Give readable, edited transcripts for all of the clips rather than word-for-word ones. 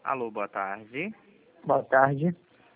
Alô, boa tarde. Boa tarde.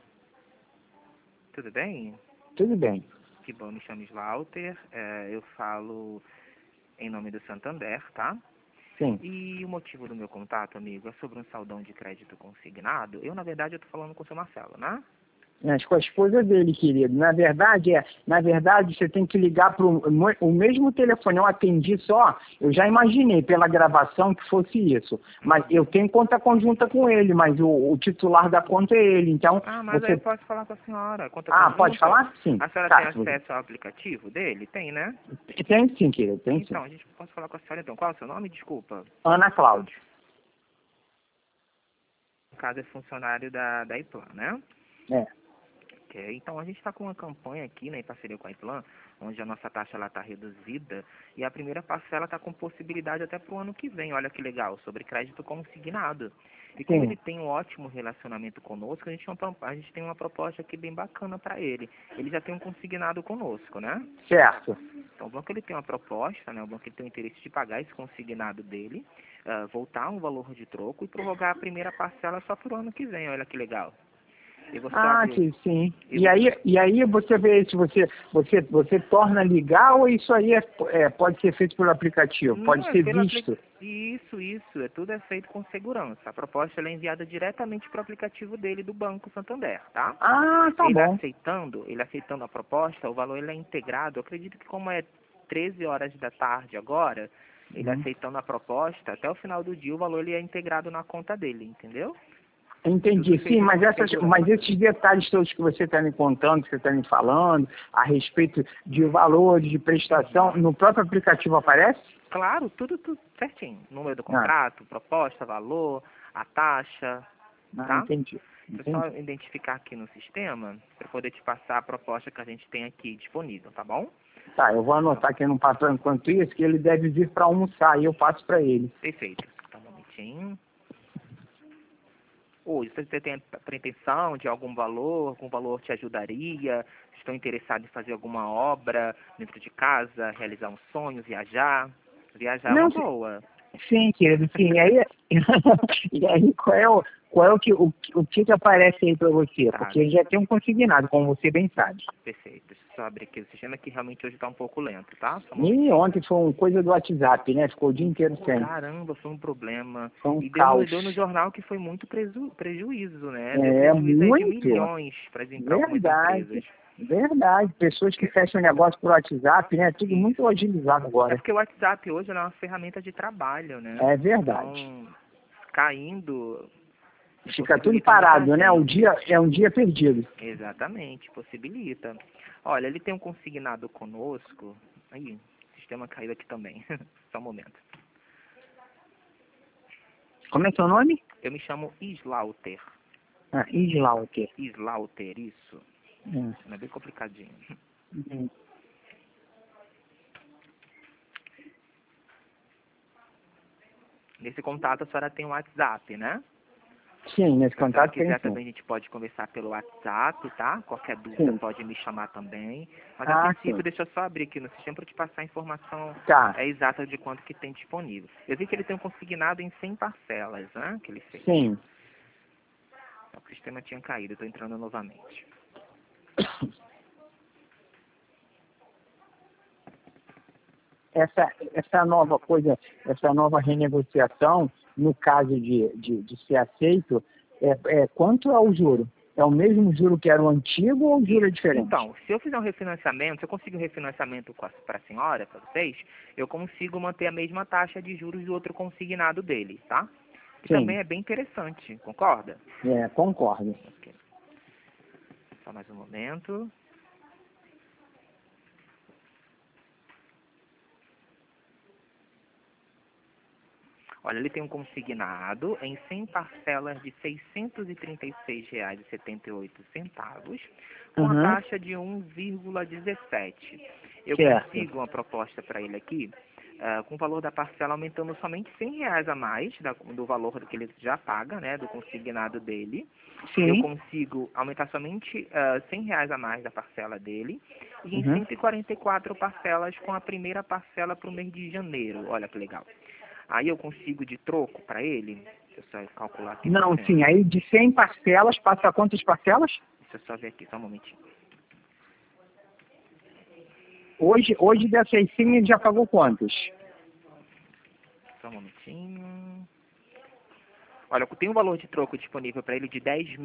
Tudo bem? Tudo bem. Que bom, me chamo Slaughter. Eu falo em nome do Santander, tá? Sim. E o motivo do meu contato, amigo, é sobre um saldão de crédito consignado. Na verdade, eu tô falando com o seu Marcelo, né? Mas com a esposa dele, querido. Na verdade, você tem que ligar para o mesmo telefone. Eu atendi só, eu já imaginei pela gravação que fosse isso. Mas eu tenho conta conjunta com ele, mas o titular da conta é ele. Então, Mas aí você... eu posso falar com a senhora. Conta pode conjunta. falar? Sim. A senhora Tá. tem acesso ao aplicativo dele? Tem, né? Tem sim, querido. Tem sim. Então, a gente pode falar com a senhora então. Qual é o seu nome? Desculpa. Ana Cláudia. No caso, é funcionário da IPLAN, né? É. Ok. Então, a gente está com uma campanha aqui, né, em parceria com a IPLAN, onde a nossa taxa está reduzida e a primeira parcela está com possibilidade até para o ano que vem. Olha que legal, sobre crédito consignado. E como Sim. ele tem um ótimo relacionamento conosco, a gente tem uma proposta aqui bem bacana para ele. Ele já tem um consignado conosco, né? Certo. Então, o banco ele tem uma proposta, né? O banco ele tem o interesse de pagar esse consignado dele, voltar um valor de troco e prorrogar a primeira parcela só para o ano que vem. Olha que legal. Sim. E aí você vê se você torna legal ou isso aí pode ser feito pelo aplicativo, Não, pode ser visto. Isso. Tudo é feito com segurança. A proposta ela é enviada diretamente para o aplicativo dele do Banco Santander, tá? Tá bom. Ele aceitando a proposta, o valor ele é integrado. Eu acredito que como é 13 horas da tarde agora, ele aceitando a proposta, até o final do dia o valor ele é integrado na conta dele, entendeu? Entendi, sim, mas esses detalhes todos que você está me contando, que você está me falando, a respeito de valores, de prestação, no próprio aplicativo aparece? Claro, tudo certinho. Número do contrato, proposta, valor, a taxa, tá? Entendi. Deixa eu só identificar aqui no sistema, para poder te passar a proposta que a gente tem aqui disponível, tá bom? Tá, eu vou anotar aqui no papel enquanto isso, que ele deve vir para almoçar e eu passo para ele. Perfeito. Tá um momentinho. Hoje, você tem pretensão de algum valor te ajudaria? Estão interessados em fazer alguma obra dentro de casa, realizar um sonho, viajar? Viajar é uma boa. Sim, querido, sim. E aí qual é o que aparece aí para você? Tá. Porque ele já tem um consignado, como você bem sabe. Perfeito. Deixa eu só abrir aqui o sistema que realmente hoje está um pouco lento, tá? E ontem foi uma coisa do WhatsApp, né? Ficou o dia inteiro sem. Caramba, foi um problema. Foi um E caos. deu no jornal que foi muito prejuízo, né? É, Deu prejuízo aí de muito. milhões para algumas empresas. Verdade. Pessoas que fecham negócio por WhatsApp, né? Tudo muito agilizado É agora. porque o WhatsApp hoje é uma ferramenta de trabalho, né? É verdade. Então, caindo... Fica tudo parado, né? É um dia perdido. Exatamente, possibilita. Olha, ele tem um consignado conosco. Aí, o sistema caiu aqui também. Só um momento. Como é seu nome? Eu me chamo Slaughter. Slaughter. Slaughter, isso. É bem complicadinho. Nesse contato a senhora tem o WhatsApp, né? Sim, nesse contato Se a senhora quiser tem também a gente pode conversar pelo WhatsApp, tá? Qualquer dúvida pode me chamar também. Mas a princípio, deixa eu só abrir aqui no sistema para te passar a informação exata de quanto que tem disponível. Eu vi que ele tem um consignado em 100 parcelas, né? Que ele fez. Sim. O sistema tinha caído, estou entrando novamente. Essa nova renegociação, no caso de ser aceito, quanto é o juro? É o mesmo juro que era o antigo ou o juro é diferente? Então, se eu fizer um refinanciamento, se eu conseguir um refinanciamento para a senhora, para vocês, eu consigo manter a mesma taxa de juros do outro consignado dele, tá? Que também é bem interessante, concorda? Concordo. Okay. Só mais um momento. Olha, ele tem um consignado em 100 parcelas de R$ 636,78, com a taxa de 1,17. Eu consigo uma proposta para ele aqui, com o valor da parcela aumentando somente R$ 100 a mais do valor que ele já paga, né, do consignado dele. Sim. Eu consigo aumentar somente R$ 100 a mais da parcela dele e em 144 parcelas com a primeira parcela para o mês de janeiro. Olha que legal. Aí eu consigo de troco para ele Deixa eu só calcular aqui. Não, sim, aí de 100 parcelas, passa a quantas parcelas? Deixa eu só ver aqui, só um momentinho. Hoje dessas 100 ele já pagou quantas? Só um momentinho. Olha, eu tenho um valor de troco disponível para ele de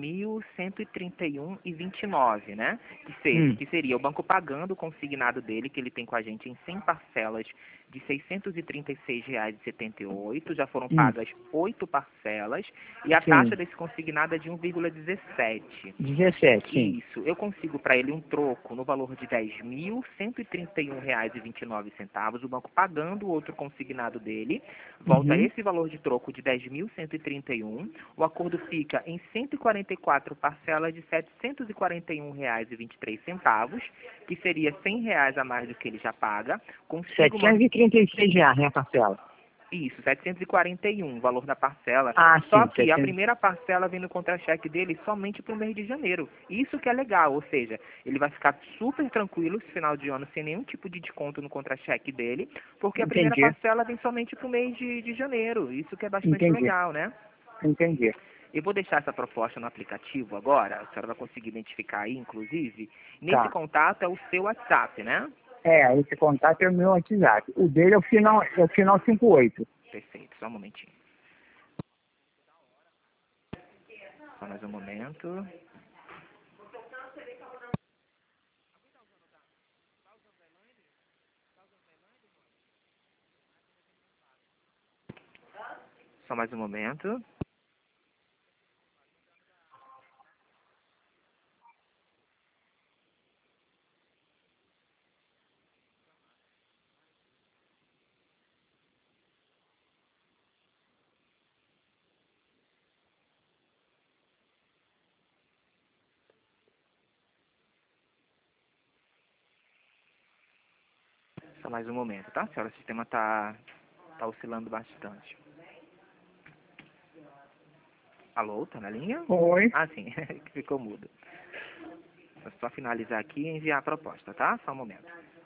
10.131,29, né? Que seria o banco pagando o consignado dele, que ele tem com a gente em 100 parcelas de R$ 636,78. Já foram pagas 8 parcelas. E a taxa desse consignado é de 1,17. 17, sim. Isso. Eu consigo para ele um troco no valor de R$ 10.131,29. O banco pagando o outro consignado dele. Volta esse valor de troco de 10.131. O acordo fica em 144 parcelas de R$ 741,23, que seria R$ 100 a mais do que ele já paga. Consigo R$736 a parcela. Isso, 741, o valor da parcela. Só que 700... a primeira parcela vem no contra-cheque dele somente para o mês de janeiro. Isso que é legal, ou seja, ele vai ficar super tranquilo esse final de ano, sem nenhum tipo de desconto no contra-cheque dele, porque a primeira parcela vem somente para o mês de janeiro. Isso que é bastante legal, né? Entendi. Eu vou deixar essa proposta no aplicativo agora, a senhora vai conseguir identificar aí, inclusive. Nesse contato é o seu WhatsApp, né? Esse contato é o meu WhatsApp. O dele é o final 58. Perfeito, só um momentinho. Só mais um momento. Só mais um momento. Só mais um momento, tá, senhora? O sistema tá oscilando bastante. Alô, tá na linha? Oi. Sim, ficou mudo. Vou só finalizar aqui e enviar a proposta, tá? Só um momento.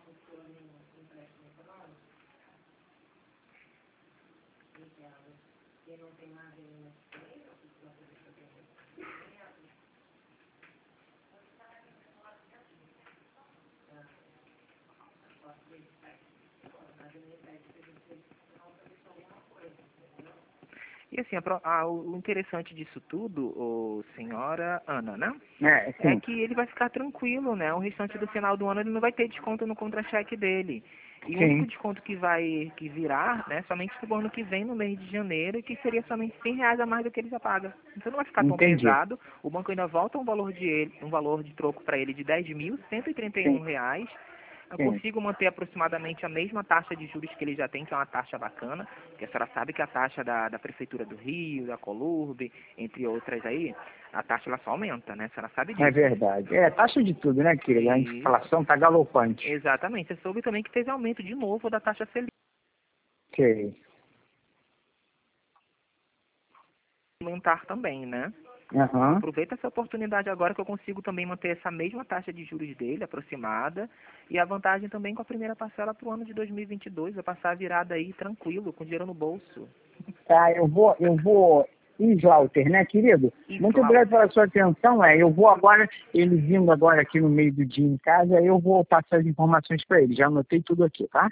E assim, o interessante disso tudo, senhora Ana, né? É que ele vai ficar tranquilo, né? O restante do final do ano ele não vai ter desconto no contra-cheque dele. E o único desconto que virar, né, somente no ano que vem, no mês de janeiro, que seria somente R$100 a mais do que ele já paga. Então não vai ficar tão pesado. O banco ainda volta um valor de troco para ele de R$10.131. Eu consigo manter aproximadamente a mesma taxa de juros que ele já tem, que é uma taxa bacana, porque a senhora sabe que a taxa da Prefeitura do Rio, da Colurbe, entre outras aí, a taxa ela só aumenta, né? A senhora sabe disso. É verdade. Taxa de tudo, né, querida? A inflação tá galopante. Exatamente. Você soube também que teve aumento de novo da taxa Selic. Aumentar também, né? Aproveita essa oportunidade agora que eu consigo também manter essa mesma taxa de juros dele, aproximada, e a vantagem também com a primeira parcela para o ano de 2022, vai passar a virada aí tranquilo, com dinheiro no bolso. Eu vou Slaughter, né, querido? Muito obrigado pela sua atenção. Eu vou agora, ele vindo agora aqui no meio do dia em casa, eu vou passar as informações para ele. Já anotei tudo aqui, tá?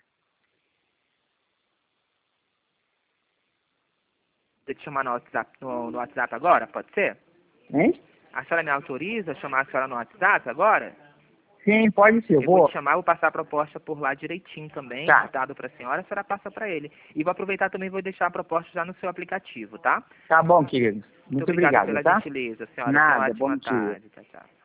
Vou te chamar no WhatsApp agora, pode ser? Hein? A senhora me autoriza a chamar a senhora no WhatsApp agora? Sim, pode ser. Eu vou te chamar, vou passar a proposta por lá direitinho também, dado para a senhora passa para ele. E vou aproveitar também e vou deixar a proposta já no seu aplicativo, tá? Tá bom, querido. Muito obrigado pela tá? gentileza, senhora. Nada, Uma ótima bom dia. tarde. Tchau, tchau.